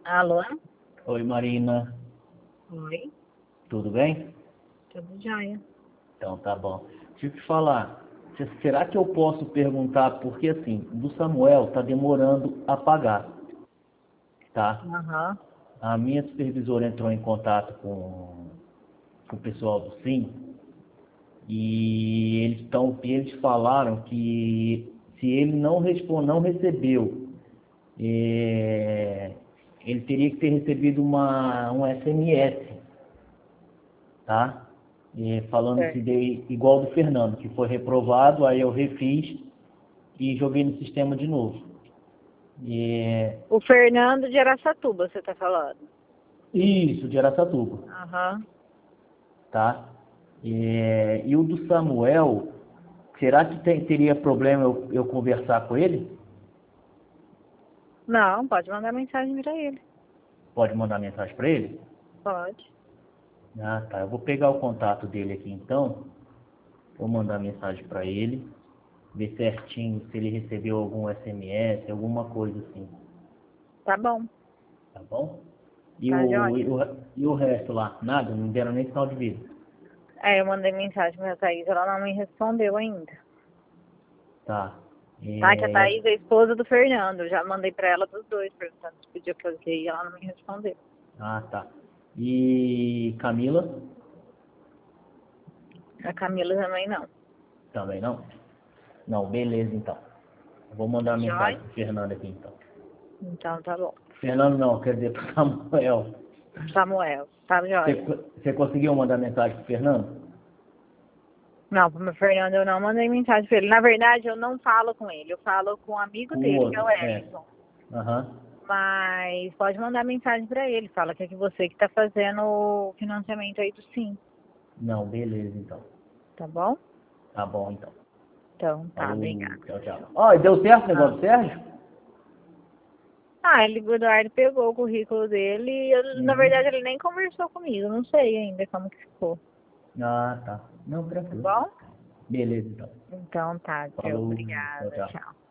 Alô? Oi, Marina. Oi, Tudo bem? tudo jóia. Então, tá bom. Deixa eu te falar. Será que eu posso perguntar, porque assim, do Samuel tá demorando a pagar, tá? Aham, A minha supervisora entrou em contato com o pessoal do SIM e eles falaram que se ele não recebeu, é, ele teria que ter recebido um SMS, tá? Falando se certo. dei igual do Fernando, que foi reprovado, aí eu refiz e joguei no sistema de novo. É, O Fernando de Araçatuba, você tá falando? isso, de Araçatuba, Aham. tá? E o do Samuel, será que teria problema eu conversar com ele? Não, pode mandar mensagem pra ele. Pode mandar mensagem para ele? Pode. Ah, tá. Eu vou pegar o contato dele aqui então, vou mandar mensagem para ele, ver certinho se ele recebeu algum SMS, alguma coisa assim, Tá bom, tá bom? E tá o, e jóia. o, e o resto lá? Nada? Não deram nem sinal de vida? É, eu mandei mensagem pra Thaís, ela não me respondeu ainda. Tá. Tá, que a Thaís é a esposa do Fernando. Eu já mandei pra ela dos dois, perguntando se podia fazer e ela não me respondeu. Ah, tá. E Camila? A Camila também não. Também não? Não, beleza então. Eu vou Tá mandar uma mensagem jóia? pro Fernando aqui então. Então tá bom. Fernando não, quer dizer pro Samuel. Samuel, tá Você, jóia. você conseguiu mandar mensagem pro Fernando? Não, pro meu Fernando eu não mandei mensagem pra ele. Na verdade, eu não falo com ele. Eu falo com um amigo Com o dele, que é o outro, é. Wellington. Aham. Mas pode mandar mensagem pra ele. Fala que é que você que tá fazendo o financiamento aí do Sim. Não, beleza então. Tá bom? Tá bom então. Então, tá, Falou, obrigada. tchau, tchau. Ó, e deu certo o negócio Ah, do Sérgio? o Eduardo pegou o currículo dele e, na verdade, Uhum. ele nem conversou comigo. Não sei ainda como que ficou. Ah, tá. Não, Tá tranquilo. bom? Beleza então. Então, tá, tchau. Falou, tchau, Obrigada. tchau. Tchau.